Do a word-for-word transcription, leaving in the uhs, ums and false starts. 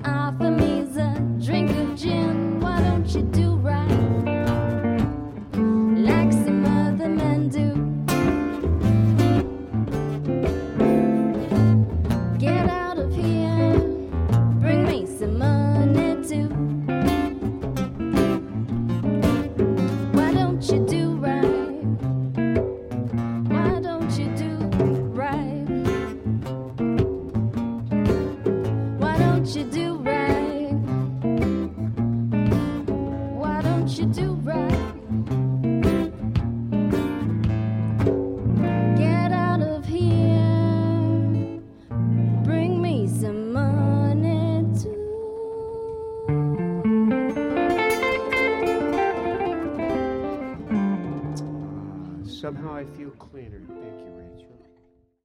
offer me a drink of gin. Why don't you do right like some other men do? Get out of here, bring me some money too. Why don't you do right? Why don't you do right? Why don't you do right? Why don't you do right? Get out of here, bring me some money too. Somehow I feel cleaner. Thank you, Ray.